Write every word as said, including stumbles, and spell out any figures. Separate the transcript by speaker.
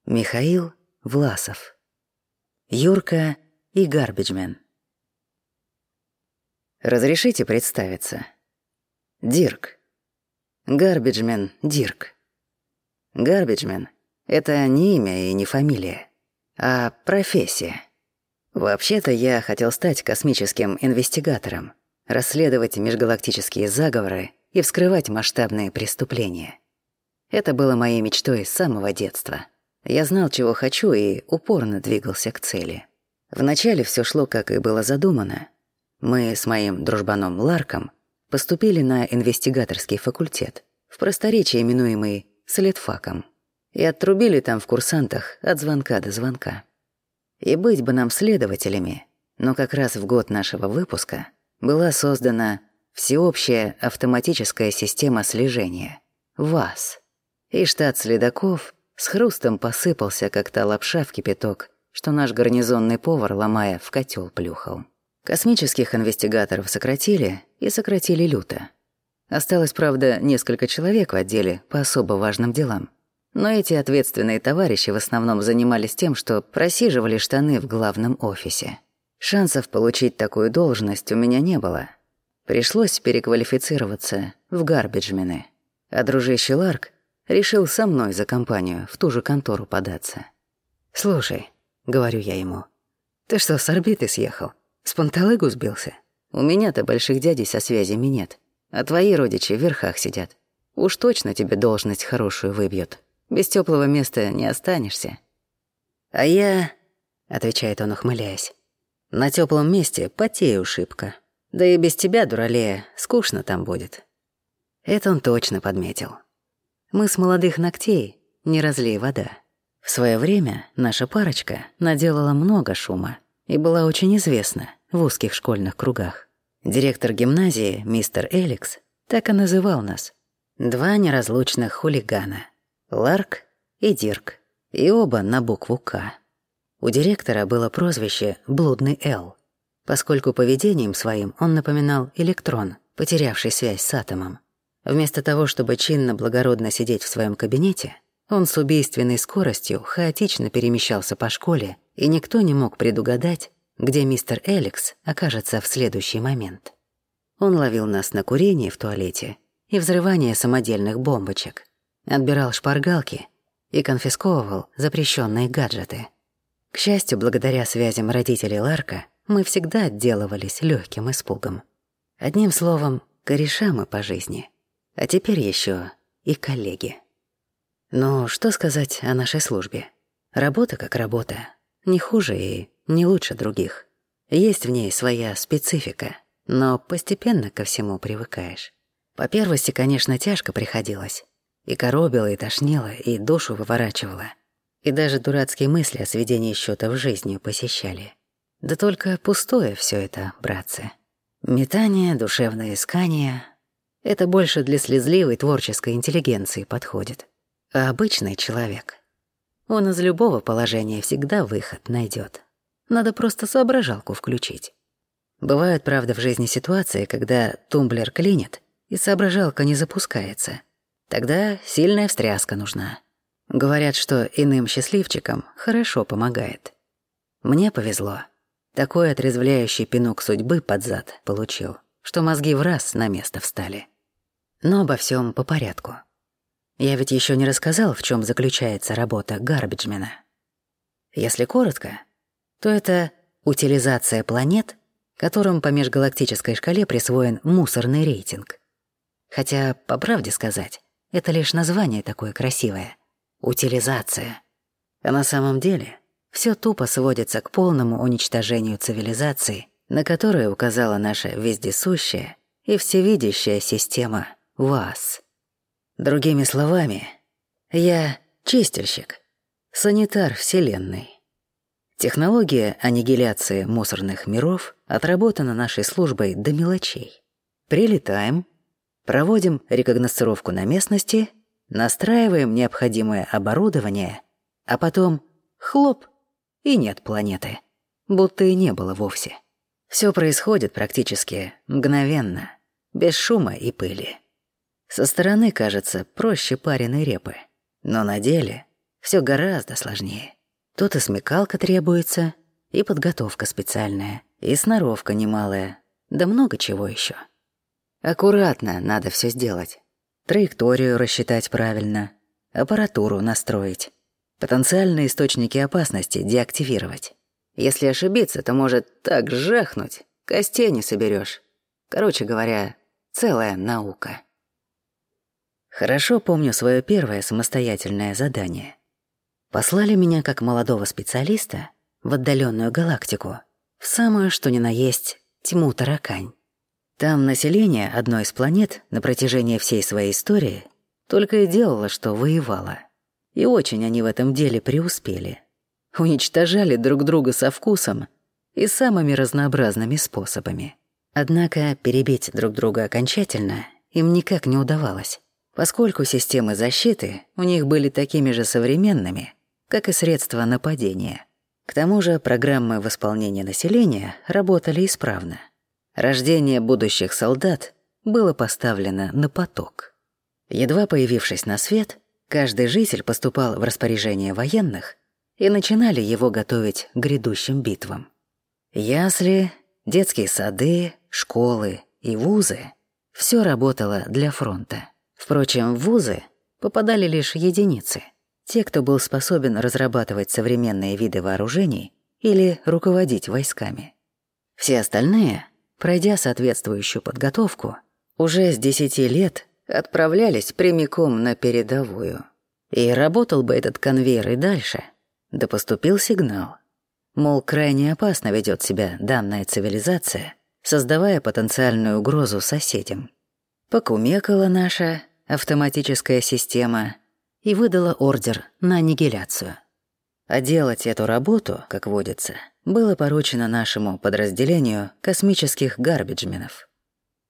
Speaker 1: Михаил Власов. Юрка и Гарбиджмен. Разрешите представиться? Дирк. Гарбиджмен Дирк. Гарбиджмен — это не имя и не фамилия, а профессия. Вообще-то я хотел стать космическим инвестигатором, расследовать межгалактические заговоры и вскрывать масштабные преступления. Это было моей мечтой с самого детства. Я знал, чего хочу, и упорно двигался к цели. Вначале все шло, как и было задумано. Мы с моим дружбаном Ларком поступили на инвестигаторский факультет, в просторечии именуемый следфаком, и отрубили там в курсантах от звонка до звонка. И быть бы нам следователями, но как раз в год нашего выпуска была создана всеобщая автоматическая система слежения — ВАС, и штат следаков с хрустом посыпался, как та лапша в кипяток, что наш гарнизонный повар, ломая, в котел плюхал. Космических инвестигаторов сократили, и сократили люто. Осталось, правда, несколько человек в отделе по особо важным делам. Но эти ответственные товарищи в основном занимались тем, что просиживали штаны в главном офисе. Шансов получить такую должность у меня не было. Пришлось переквалифицироваться в гарбиджмены. А дружище Ларк решил со мной за компанию в ту же контору податься. «Слушай», — говорю я ему, — «ты что, с орбиты съехал? С панталыгу сбился? У меня-то больших дядей со связями нет, а твои родичи в верхах сидят. Уж точно тебе должность хорошую выбьют. Без теплого места не останешься». «А я», — отвечает он, ухмыляясь, — «на теплом месте потею шибко. Да и без тебя, дуралея, скучно там будет». Это он точно подметил. Мы с молодых ногтей не разлей вода. В свое время наша парочка наделала много шума и была очень известна в узких школьных кругах. Директор гимназии, мистер Эликс, так и называл нас. Два неразлучных хулигана — Ларк и Дирк, и оба на букву «К». У директора было прозвище «Блудный Эл», поскольку поведением своим он напоминал электрон, потерявший связь с атомом. Вместо того, чтобы чинно-благородно сидеть в своем кабинете, он с убийственной скоростью хаотично перемещался по школе, и никто не мог предугадать, где мистер Эликс окажется в следующий момент. Он ловил нас на курении в туалете и взрывание самодельных бомбочек, отбирал шпаргалки и конфисковывал запрещенные гаджеты. К счастью, благодаря связям родителей Ларка, мы всегда отделывались легким испугом. Одним словом, кореша мы по жизни. А теперь еще и коллеги. Ну, что сказать о нашей службе? Работа как работа. Не хуже и не лучше других. Есть в ней своя специфика, но постепенно ко всему привыкаешь. По первости, конечно, тяжко приходилось. И коробило, и тошнило, и душу выворачивало. И даже дурацкие мысли о сведении счетов жизнью посещали. Да только пустое все это, братцы. Метание, душевное искание — это больше для слезливой творческой интеллигенции подходит. А обычный человек, он из любого положения всегда выход найдет. Надо просто соображалку включить. Бывают, правда, в жизни ситуации, когда тумблер клинит, и соображалка не запускается. Тогда сильная встряска нужна. Говорят, что иным счастливчикам хорошо помогает. Мне повезло. Такой отрезвляющий пинок судьбы под зад получил, что мозги в раз на место встали. Но обо всем по порядку. Я ведь еще не рассказал, в чем заключается работа гарбиджмена. Если коротко, то это утилизация планет, которым по межгалактической шкале присвоен мусорный рейтинг. Хотя, по правде сказать, это лишь название такое красивое — утилизация. А на самом деле все тупо сводится к полному уничтожению цивилизации, на которую указала наша вездесущая и всевидящая система ВАС. Другими словами, я чистильщик, санитар Вселенной. Технология аннигиляции мусорных миров отработана нашей службой до мелочей. Прилетаем, проводим рекогносцировку на местности, настраиваем необходимое оборудование, а потом хлоп, и нет планеты, будто и не было вовсе. Все происходит практически мгновенно, без шума и пыли. Со стороны кажется проще пареной репы, но на деле Все гораздо сложнее. Тут и смекалка требуется, и подготовка специальная, и сноровка немалая, да много чего еще. Аккуратно надо все сделать. Траекторию рассчитать правильно, аппаратуру настроить, потенциальные источники опасности деактивировать. Если ошибиться, то может так жахнуть, костей не соберешь. Короче говоря, целая наука. Хорошо помню свое первое самостоятельное задание. Послали меня как молодого специалиста в отдаленную галактику, в самую что ни на есть тьму таракань. Там население одной из планет на протяжении всей своей истории только и делало, что воевало. И очень они в этом деле преуспели. Уничтожали друг друга со вкусом и самыми разнообразными способами. Однако перебить друг друга окончательно им никак не удавалось, поскольку системы защиты у них были такими же современными, как и средства нападения. К тому же программы восполнения населения работали исправно. Рождение будущих солдат было поставлено на поток. Едва появившись на свет, каждый житель поступал в распоряжение военных, и начинали его готовить к грядущим битвам. Ясли, детские сады, школы и вузы — все работало для фронта. Впрочем, в вузы попадали лишь единицы, те, кто был способен разрабатывать современные виды вооружений или руководить войсками. Все остальные, пройдя соответствующую подготовку, уже с десяти лет отправлялись прямиком на передовую. И работал бы этот конвейер и дальше, да поступил сигнал. Мол, крайне опасно ведет себя данная цивилизация, создавая потенциальную угрозу соседям. Покумекала наша автоматическая система и выдала ордер на аннигиляцию. А делать эту работу, как водится, было поручено нашему подразделению космических гарбиджменов.